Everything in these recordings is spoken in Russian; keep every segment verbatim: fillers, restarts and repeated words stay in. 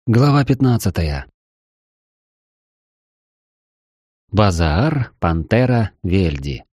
Глава пятнадцатая. Базаар, Пантера, Вельди.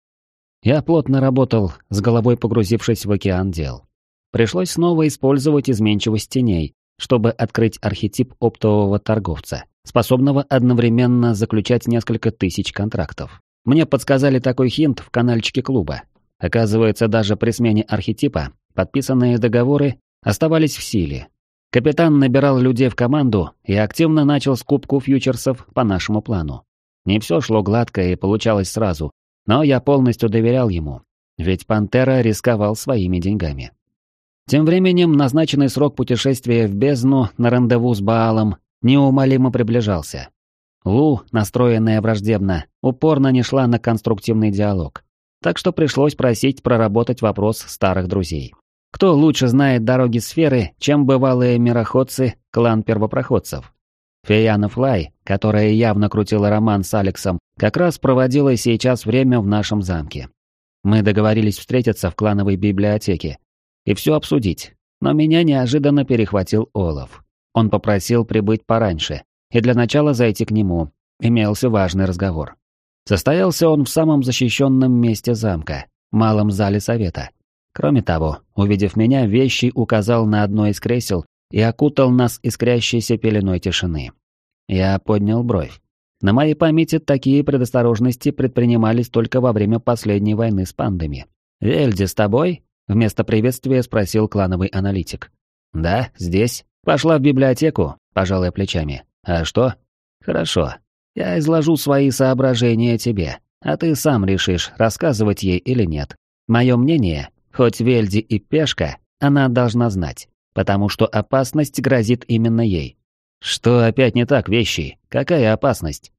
Я плотно работал, с головой погрузившись в океан дел. Пришлось снова использовать изменчивость теней, чтобы открыть архетип оптового торговца, способного одновременно заключать несколько тысяч контрактов. Мне подсказали такой хинт в канальчике клуба. Оказывается, даже при смене архетипа подписанные договоры оставались в силе. Капитан набирал людей в команду и активно начал скупку фьючерсов по нашему плану. Не все шло гладко и получалось сразу, но я полностью доверял ему, ведь Пантера рисковал своими деньгами. Тем временем назначенный срок путешествия в бездну на рандеву с Баалом неумолимо приближался. Лу, настроенная враждебно, упорно не шла на конструктивный диалог, так что пришлось просить проработать вопрос старых друзей. Кто лучше знает дороги сферы, чем бывалые мироходцы, клан первопроходцев? Феяна Флай, которая явно крутила роман с Алексом, как раз проводила сейчас время в нашем замке. Мы договорились встретиться в клановой библиотеке и все обсудить, но меня неожиданно перехватил Олаф. Он попросил прибыть пораньше, и для начала зайти к нему. Имелся важный разговор. Состоялся он в самом защищенном месте замка, малом зале совета. Кроме того, увидев меня, Вещий указал на одно из кресел и окутал нас искрящейся пеленой тишины. Я поднял бровь. На моей памяти такие предосторожности предпринимались только во время последней войны с пандами. «Вельди с тобой?» — вместо приветствия спросил клановый аналитик. «Да, здесь. Пошла в библиотеку», — пожал я плечами. «А что?» «Хорошо. Я изложу свои соображения тебе, а ты сам решишь, рассказывать ей или нет. Мое мнение... Хоть Вельди и пешка, она должна знать, потому что опасность грозит именно ей. Что опять не так, Вещи? Какая опасность?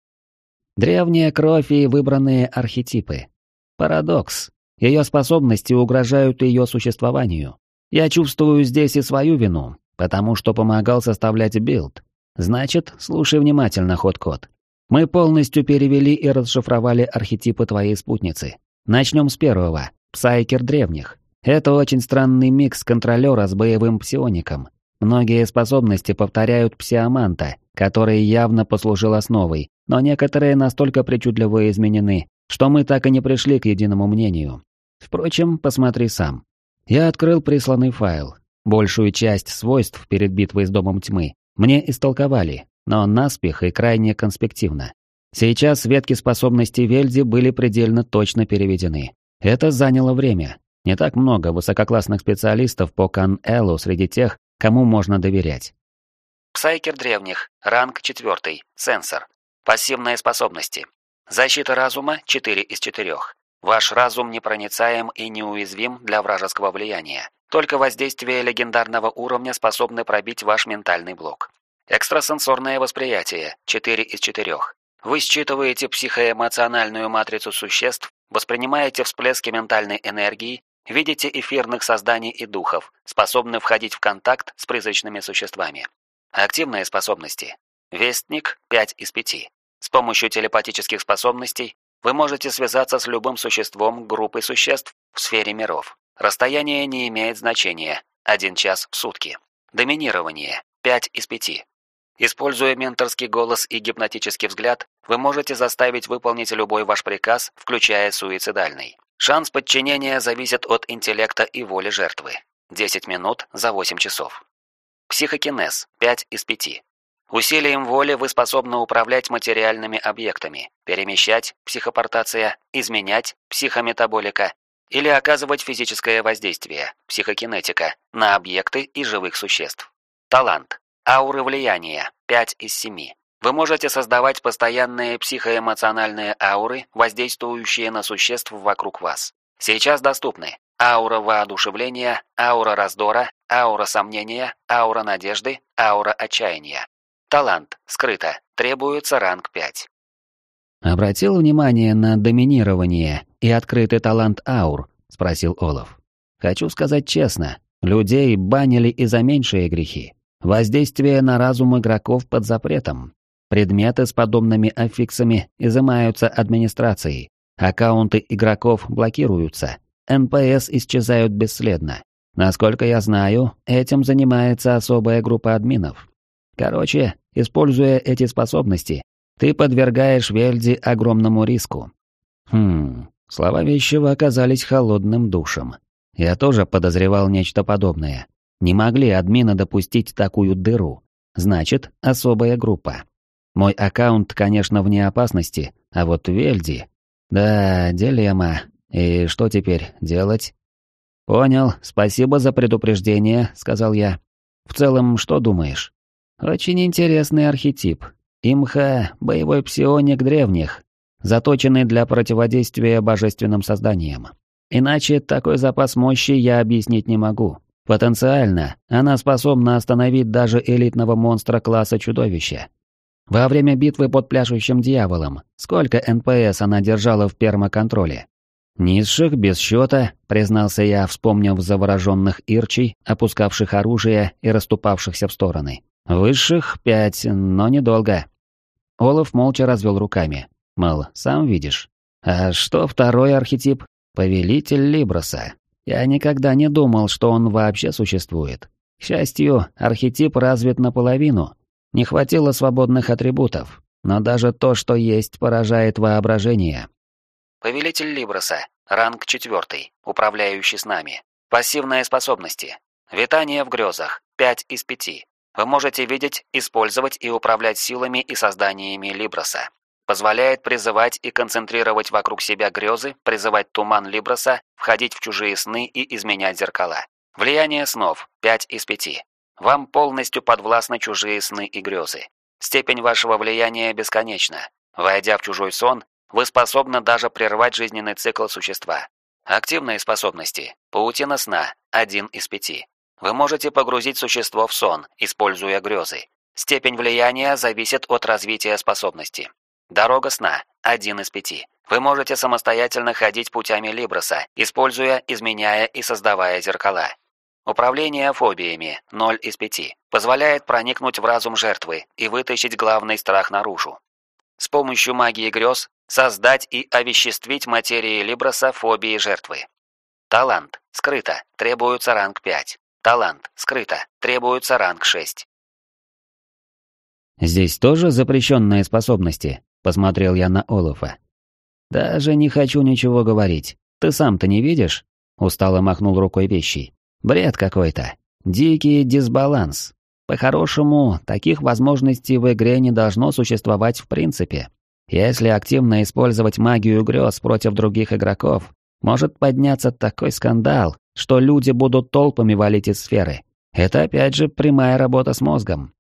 Древняя кровь и выбранные архетипы. Парадокс. Ее способности угрожают ее существованию. Я чувствую здесь и свою вину, потому что помогал составлять билд. Значит, слушай внимательно, ход-код. Мы полностью перевели и расшифровали архетипы твоей спутницы. Начнем с первого. Псайкер древних. Это очень странный микс контролера с боевым псиоником. Многие способности повторяют псиоманта, который явно послужил основой, но некоторые настолько причудливо изменены, что мы так и не пришли к единому мнению. Впрочем, посмотри сам. Я открыл присланный файл. Большую часть свойств перед битвой с Домом Тьмы мне истолковали, но наспех и крайне конспективно. Сейчас ветки способностей Вельди были предельно точно переведены. Это заняло время. Не так много высококлассных специалистов по Кан-Элу среди тех, кому можно доверять. Псайкер древних, ранг четвертый, сенсор. Пассивные способности. Защита разума четыре из четырёх. Ваш разум непроницаем и неуязвим для вражеского влияния. Только воздействие легендарного уровня способны пробить ваш ментальный блок. Экстрасенсорное восприятие четыре из четырёх. Вы считываете психоэмоциональную матрицу существ, воспринимаете всплески ментальной энергии, видите эфирных созданий и духов, способны входить в контакт с призрачными существами. Активные способности. Вестник пять из пяти. С помощью телепатических способностей вы можете связаться с любым существом группы существ в сфере миров. Расстояние не имеет значения. Один час в сутки. Доминирование пять из пяти. Используя менторский голос и гипнотический взгляд, вы можете заставить выполнить любой ваш приказ, включая суицидальный. Шанс подчинения зависит от интеллекта и воли жертвы. десять минут за восемь часов. Психокинез пять из пяти. Усилием воли вы способны управлять материальными объектами, перемещать, психопортация, изменять, психометаболика, или оказывать физическое воздействие, психокинетика, на объекты и живых существ. Талант. Ауры влияния пять из семи. Вы можете создавать постоянные психоэмоциональные ауры, воздействующие на существ вокруг вас. Сейчас доступны аура воодушевления, аура раздора, аура сомнения, аура надежды, аура отчаяния. Талант. Скрыто. Требуется ранг пять. «Обратил внимание на доминирование и открытый талант аур?» — спросил Олаф. «Хочу сказать честно, людей банили и за меньшие грехи. Воздействие на разум игроков под запретом. Предметы с подобными аффиксами изымаются администрацией, аккаунты игроков блокируются, эн пэ эс исчезают бесследно. Насколько я знаю, этим занимается особая группа админов. Короче, используя эти способности, ты подвергаешь Вельди огромному риску. Хм, слова вещего оказались холодным душем. Я тоже подозревал нечто подобное. Не могли админы допустить такую дыру. Значит, особая группа. Мой аккаунт, конечно, вне опасности, а вот Вельди... Да, дилемма. И что теперь делать? «Понял, спасибо за предупреждение», — сказал я. «В целом, что думаешь?» «Очень интересный архетип. Имха — боевой псионик древних, заточенный для противодействия божественным созданиям. Иначе такой запас мощи я объяснить не могу. Потенциально она способна остановить даже элитного монстра класса чудовища. Во время битвы под пляшущим дьяволом сколько эн пэ эс она держала в пермаконтроле?» «Низших без счета», — признался я, вспомнив завороженных ирчей, опускавших оружие и расступавшихся в стороны. «Высших — пять, но недолго». Олаф молча развел руками. Мол, сам видишь. «А что второй архетип? Повелитель Либроса. Я никогда не думал, что он вообще существует. К счастью, архетип развит наполовину. Не хватило свободных атрибутов. Но даже то, что есть, поражает воображение». Повелитель Либроса, ранг четвертый, управляющий снами. Пассивные способности. Витание в грезах, пять из пяти. Вы можете видеть, использовать и управлять силами и созданиями Либроса. Позволяет призывать и концентрировать вокруг себя грезы, призывать туман Либроса, входить в чужие сны и изменять зеркала. Влияние снов, пять из пяти. Вам полностью подвластны чужие сны и грезы. Степень вашего влияния бесконечна. Войдя в чужой сон, вы способны даже прервать жизненный цикл существа. Активные способности. Паутина сна. Один из пяти. Вы можете погрузить существо в сон, используя грезы. Степень влияния зависит от развития способности. Дорога сна. Один из пяти. Вы можете самостоятельно ходить путями Либроса, используя, изменяя и создавая зеркала. Управление фобиями. Ноль из пяти. Позволяет проникнуть в разум жертвы и вытащить главный страх наружу. С помощью магии грез создать и овеществить материи Либроса фобии жертвы. Талант. Скрыто. Требуется ранг пять. Талант. Скрыто. Требуется ранг шесть. «Здесь тоже запрещенные способности?» — посмотрел я на Олафа. «Даже не хочу ничего говорить. Ты сам-то не видишь?» — устало махнул рукой вещий. «Бред какой-то. Дикий дисбаланс. По-хорошему, таких возможностей в игре не должно существовать в принципе. Если активно использовать магию грез против других игроков, может подняться такой скандал, что люди будут толпами валить из сферы. Это опять же прямая работа с мозгом».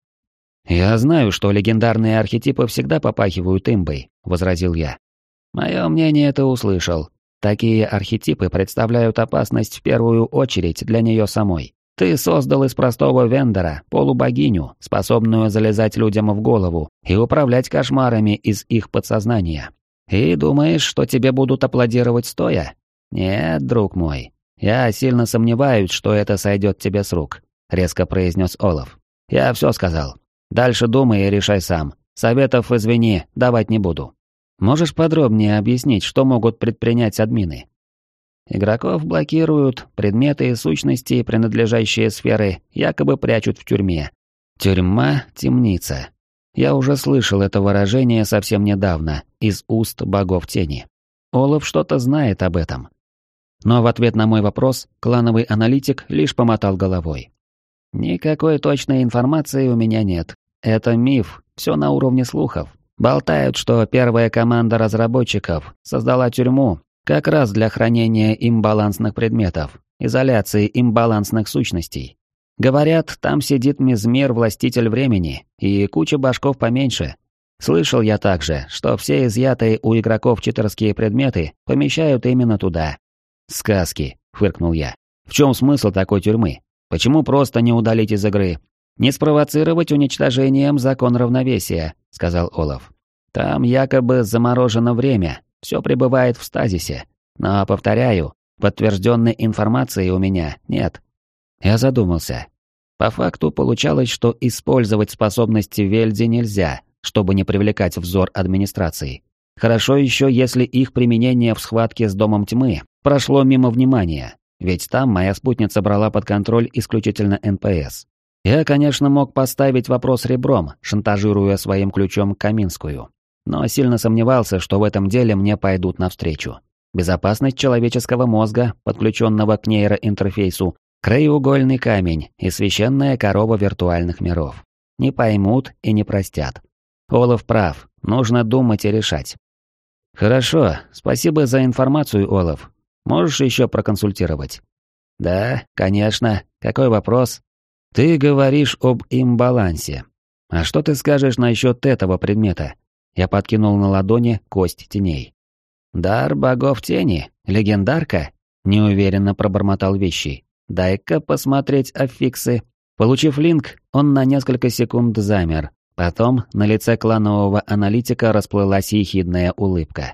«Я знаю, что легендарные архетипы всегда попахивают имбой», — возразил я. «Мое мнение ты услышал. Такие архетипы представляют опасность в первую очередь для нее самой. Ты создал из простого вендора полубогиню, способную залезать людям в голову и управлять кошмарами из их подсознания. И думаешь, что тебе будут аплодировать стоя? Нет, друг мой. Я сильно сомневаюсь, что это сойдет тебе с рук», — резко произнес Олаф. «Я все сказал. Дальше думай и решай сам. Советов, извини, давать не буду. Можешь подробнее объяснить, что могут предпринять админы?» Игроков блокируют, предметы и сущности, принадлежащие сферы, якобы прячут в тюрьме. Тюрьма — темница. Я уже слышал это выражение совсем недавно, из уст богов тени. Олаф что-то знает об этом. Но в ответ на мой вопрос клановый аналитик лишь помотал головой. «Никакой точной информации у меня нет. Это миф, все на уровне слухов. Болтают, что первая команда разработчиков создала тюрьму, как раз для хранения имбалансных предметов, изоляции имбалансных сущностей. Говорят, там сидит Мизмир, властитель времени, и куча башков поменьше. Слышал я также, что все изъятые у игроков читерские предметы помещают именно туда». «Сказки», — фыркнул я. «В чем смысл такой тюрьмы? Почему просто не удалить из игры?» «Не спровоцировать уничтожением закон равновесия», — сказал Олаф. «Там якобы заморожено время. Все пребывает в стазисе. Но, повторяю, подтвержденной информации у меня нет». Я задумался. По факту получалось, что использовать способности Вельди нельзя, чтобы не привлекать взор администрации. Хорошо еще, если их применение в схватке с Домом Тьмы прошло мимо внимания, ведь там моя спутница брала под контроль исключительно эн пэ эс. Я, конечно, мог поставить вопрос ребром, шантажируя своим ключом Каминскую, но сильно сомневался, что в этом деле мне пойдут навстречу. Безопасность человеческого мозга, подключенного к нейроинтерфейсу, краеугольный камень и священная корова виртуальных миров. Не поймут и не простят. Олаф прав, нужно думать и решать. Хорошо, спасибо за информацию, Олаф. Можешь еще проконсультировать? Да, конечно. Какой вопрос? Ты говоришь об имбалансе. А что ты скажешь насчет этого предмета? Я подкинул на ладони кость теней. Дар богов тени? Легендарка? Неуверенно пробормотал Вещий. Дай-ка посмотреть аффиксы. Получив линк, он на несколько секунд замер. Потом на лице кланового аналитика расплылась ехидная улыбка.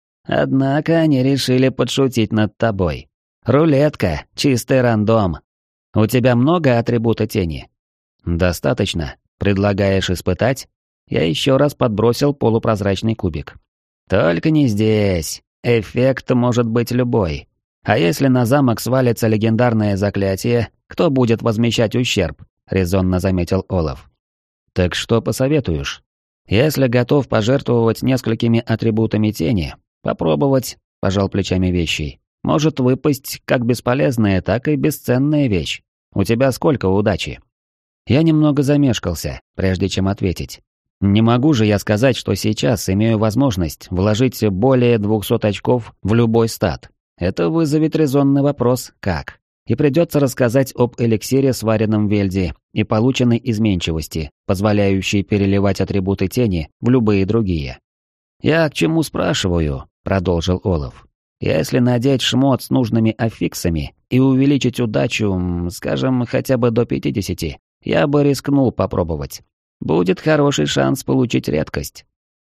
Однако они решили подшутить над тобой. Рулетка, чистый рандом. У тебя много атрибута тени? Достаточно. Предлагаешь испытать? Я еще раз подбросил полупрозрачный кубик. Только не здесь. Эффект может быть любой. А если на замок свалится легендарное заклятие, кто будет возмещать ущерб? Резонно заметил Олаф. Так что посоветуешь? Если готов пожертвовать несколькими атрибутами тени, попробовать, пожал плечами Вещий. Может выпасть как бесполезная, так и бесценная вещь. У тебя сколько удачи? Я немного замешкался, прежде чем ответить. Не могу же я сказать, что сейчас имею возможность вложить более двухсот очков в любой стат. Это вызовет резонный вопрос «как?». И придется рассказать об эликсире, сваренном в Вельде, и полученной изменчивости, позволяющей переливать атрибуты тени в любые другие. «Я к чему спрашиваю?» — продолжил Олаф. «Если надеть шмот с нужными аффиксами и увеличить удачу, скажем, хотя бы до пятидесяти, я бы рискнул попробовать. Будет хороший шанс получить редкость».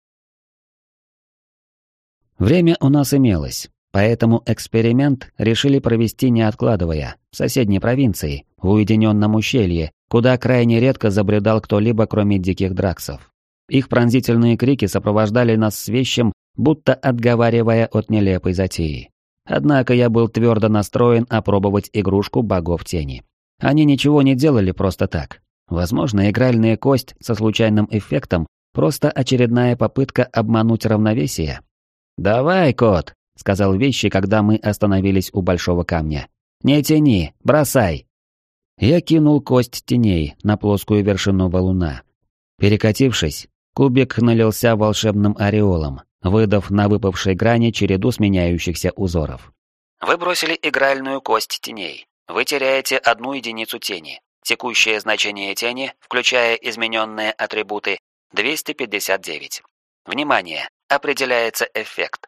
Время у нас имелось. Поэтому эксперимент решили провести не откладывая, в соседней провинции, в уединенном ущелье, куда крайне редко забредал кто-либо, кроме диких драксов. Их пронзительные крики сопровождали нас с вещем, будто отговаривая от нелепой затеи. Однако я был твердо настроен опробовать игрушку богов тени. Они ничего не делали просто так. Возможно, игральная кость со случайным эффектом – просто очередная попытка обмануть равновесие. «Давай, кот!» — сказал Вещий, когда мы остановились у большого камня. «Не тяни, бросай!» Я кинул кость теней на плоскую вершину валуна. Перекатившись, кубик налился волшебным ореолом, выдав на выпавшей грани череду сменяющихся узоров. Вы бросили игральную кость теней. Вы теряете одну единицу тени. Текущее значение тени, включая измененные атрибуты, двести пятьдесят девять. Внимание! Определяется эффект.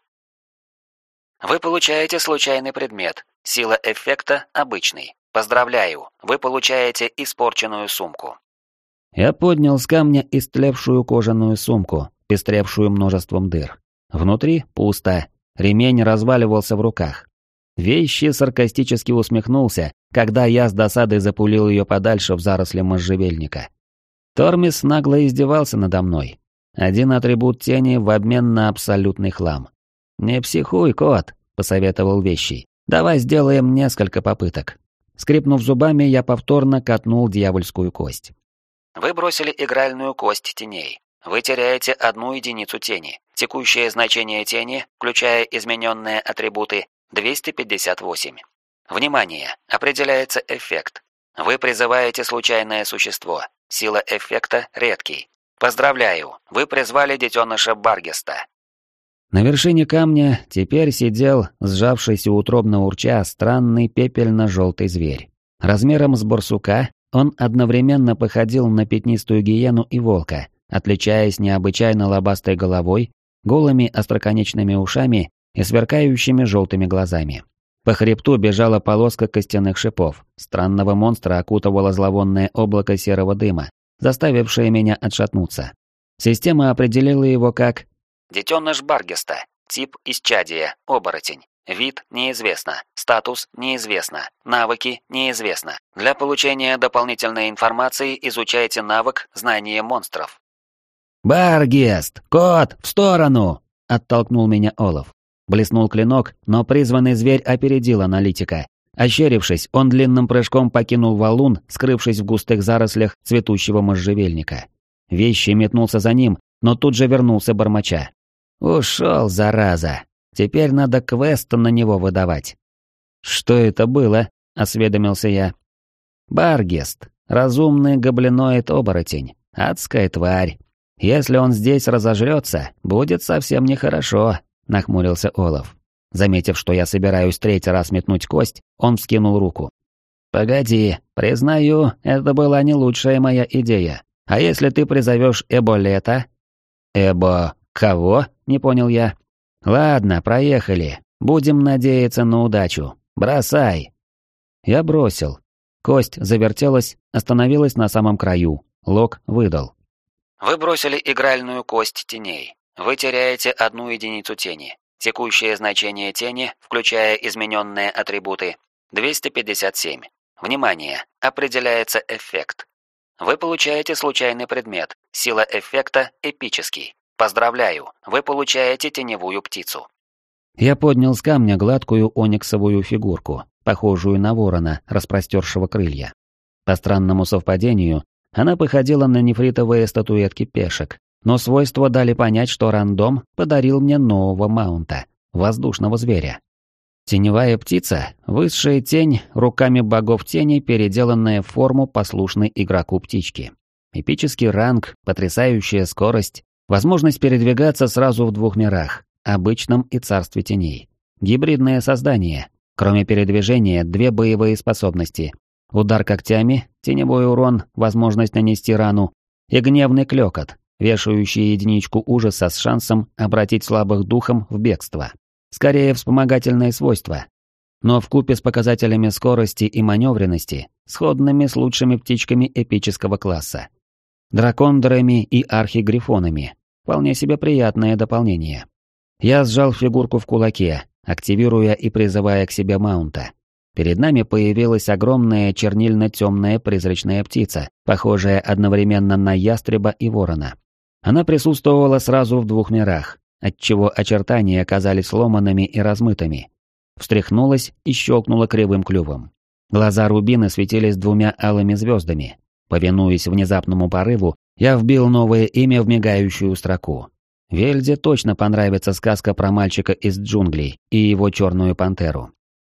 Вы получаете случайный предмет. Сила эффекта обычный. Поздравляю, вы получаете испорченную сумку. Я поднял с камня истлевшую кожаную сумку, пестревшую множеством дыр. Внутри пусто, ремень разваливался в руках. Вещий саркастически усмехнулся, когда я с досадой запулил ее подальше в заросли можжевельника. Тормис нагло издевался надо мной. Один атрибут тени в обмен на абсолютный хлам. «Не психуй, кот», — посоветовал Вещий. «Давай сделаем несколько попыток». Скрипнув зубами, я повторно катнул дьявольскую кость. Вы бросили игральную кость теней. Вы теряете одну единицу тени. Текущее значение тени, включая измененные атрибуты, двести пятьдесят восемь. Внимание! Определяется эффект. Вы призываете случайное существо. Сила эффекта редкий. Поздравляю, вы призвали детеныша Баргеста. На вершине камня теперь сидел, сжавшийся утробно урча, странный пепельно-желтый зверь. Размером с барсука он одновременно походил на пятнистую гиену и волка, отличаясь необычайно лобастой головой, голыми остроконечными ушами и сверкающими желтыми глазами. По хребту бежала полоска костяных шипов, странного монстра окутывало зловонное облако серого дыма, заставившее меня отшатнуться. Система определила его как «Детеныш Баргеста. Тип исчадие. Оборотень. Вид неизвестно. Статус неизвестно. Навыки неизвестно. Для получения дополнительной информации изучайте навык знания монстров». «Баргест! Кот! В сторону!» — оттолкнул меня Олаф. Блеснул клинок, но призванный зверь опередил аналитика. Ощерившись, он длинным прыжком покинул валун, скрывшись в густых зарослях цветущего можжевельника. Вещи метнулся за ним, но тут же вернулся бормоча. «Ушел, зараза! Теперь надо квест на него выдавать». «Что это было?» — осведомился я. «Баргест. Разумный гоблиноид-оборотень. Адская тварь. Если он здесь разожрется, будет совсем нехорошо», — нахмурился Олаф. Заметив, что я собираюсь третий раз метнуть кость, он вскинул руку. «Погоди, признаю, это была не лучшая моя идея. А если ты призовешь Эболета?» «Эбо... кого?» — не понял я. «Ладно, проехали. Будем надеяться на удачу. Бросай!» Я бросил. Кость завертелась, остановилась на самом краю. Лок выдал. «Вы бросили игральную кость теней. Вы теряете одну единицу тени. Текущее значение тени, включая измененные атрибуты, двести пятьдесят семь. Внимание! Определяется эффект. Вы получаете случайный предмет. Сила эффекта эпический. Поздравляю, вы получаете теневую птицу». Я поднял с камня гладкую ониксовую фигурку, похожую на ворона, распростершего крылья. По странному совпадению, она походила на нефритовые статуэтки пешек, но свойства дали понять, что рандом подарил мне нового маунта, воздушного зверя. Теневая птица — высшая тень, руками богов тени, переделанная в форму послушной игроку птички. Эпический ранг, потрясающая скорость, возможность передвигаться сразу в двух мирах, обычном и царстве теней. Гибридное создание. Кроме передвижения, две боевые способности. Удар когтями, теневой урон, возможность нанести рану, и гневный клёкот, вешающий единичку ужаса с шансом обратить слабых духом в бегство. Скорее вспомогательное свойство. Но вкупе с показателями скорости и маневренности, сходными с лучшими птичками эпического класса. Дракондорами и архигрифонами. Вполне себе приятное дополнение. Я сжал фигурку в кулаке, активируя и призывая к себе маунта. Перед нами появилась огромная чернильно-темная призрачная птица, похожая одновременно на ястреба и ворона. Она присутствовала сразу в двух мирах, отчего очертания оказались сломанными и размытыми. Встряхнулась и щелкнула кривым клювом. Глаза рубины светились двумя алыми звездами. Повинуясь внезапному порыву, я вбил новое имя в мигающую строку. Вельде точно понравится сказка про мальчика из джунглей и его черную пантеру.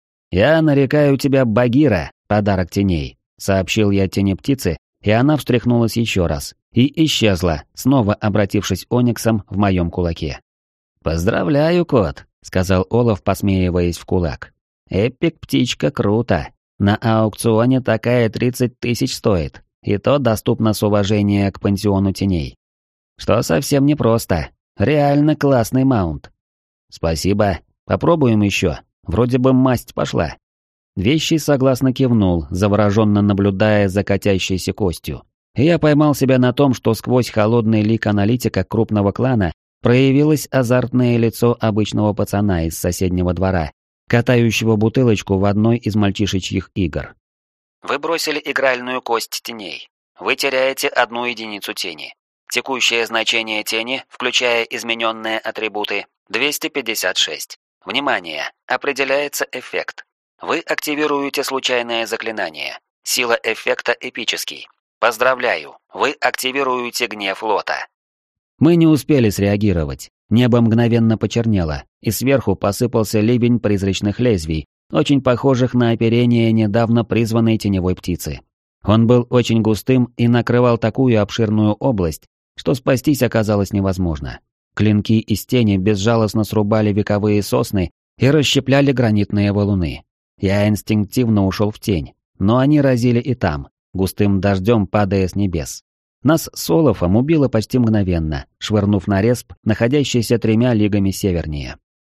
«Я нарекаю тебя Багира, подарок теней», — сообщил я тени птицы, и она встряхнулась еще раз и исчезла, снова обратившись ониксом в моем кулаке. «Поздравляю, кот», — сказал Олаф, посмеиваясь в кулак. «Эпик птичка круто. На аукционе такая тридцать тысяч стоит, и то доступно с уважения к пансиону теней. Что совсем непросто. Реально классный маунт». «Спасибо. Попробуем еще. Вроде бы масть пошла». Вещий согласно кивнул, завороженно наблюдая за катящейся костью. И я поймал себя на том, что сквозь холодный лик аналитика крупного клана проявилось азартное лицо обычного пацана из соседнего двора, катающего бутылочку в одной из мальчишечьих игр. «Вы бросили игральную кость теней. Вы теряете одну единицу тени. Текущее значение тени, включая измененные атрибуты, двести пятьдесят шесть. Внимание! Определяется эффект. Вы активируете случайное заклинание. Сила эффекта эпический. Поздравляю, вы активируете гнев Лота». Мы не успели среагировать. Небо мгновенно почернело, и сверху посыпался ливень призрачных лезвий, очень похожих на оперение недавно призванной теневой птицы. Он был очень густым и накрывал такую обширную область, что спастись оказалось невозможно. Клинки из тени безжалостно срубали вековые сосны и расщепляли гранитные валуны. Я инстинктивно ушел в тень, но они разили и там, густым дождем падая с небес. Нас с Олафом убило почти мгновенно, швырнув на респ, находящийся тремя лигами севернее.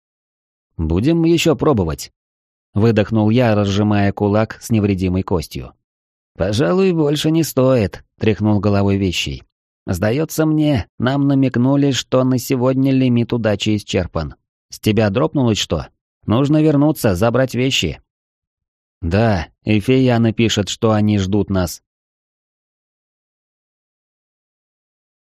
«Будем еще пробовать», — выдохнул я, разжимая кулак с невредимой костью. «Пожалуй, больше не стоит», — тряхнул головой Вещий. «Сдается мне, нам намекнули, что на сегодня лимит удачи исчерпан. С тебя дропнулось что? Нужно вернуться, забрать вещи». «Да, и Фея напишет, что они ждут нас»,